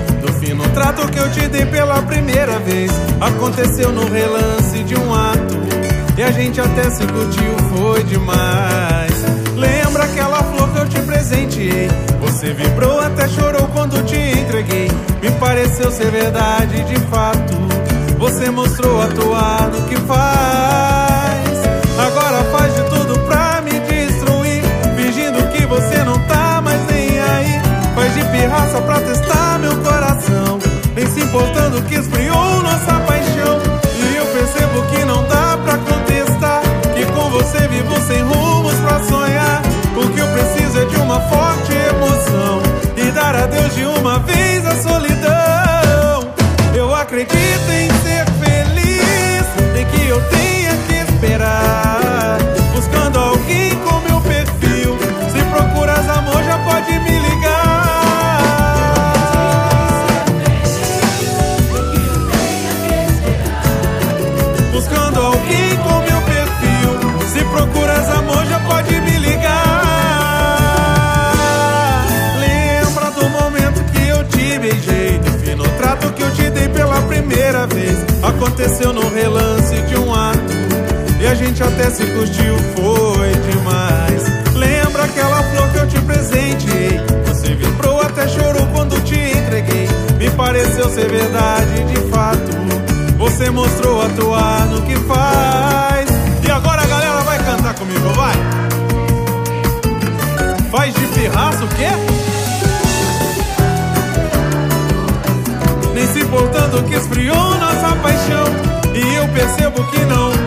do fino trato que eu te dei pela primeira vez. Aconteceu no relance de um ato e a gente até se curtiu, foi demais. Lembra aquela flor que eu te presenteei? Você vibrou, até chorou quando te entreguei. Me pareceu ser verdade de fato. Você mostrou atuar no que faz. Agora faz de tudo pra me destruir, fingindo que você não tá mais nem aí. Faz de pirraça pra testar meu coração, nem se importando que esfriou nossa paixão. E eu percebo que não dá pra contestar, que com você vivo sem rumos pra sonhar. O que eu preciso é de uma forte emoção e dar adeus de uma vez à solidão. Eu acredito em ser feliz, nem que eu tenha que esperar, buscando alguém com meu perfil. Se procuras amor, já pode me ligar. Buscando alguém com meu perfil. Se procuras amor, já pode me ligar. Lembra do momento que eu te beijei, do fino trato que eu te dei pela primeira vez. Aconteceu no relance de um ato e a gente até se curtiu, foi demais. Lembra aquela flor que eu te presenteei? Você vibrou, até chorou quando te entreguei. Me pareceu ser verdade de fato. Você mostrou atuar no que faz. E agora a galera vai cantar comigo, vai! Faz de pirraça o quê? Nem se importando que esfriou nossa paixão. E eu percebo que não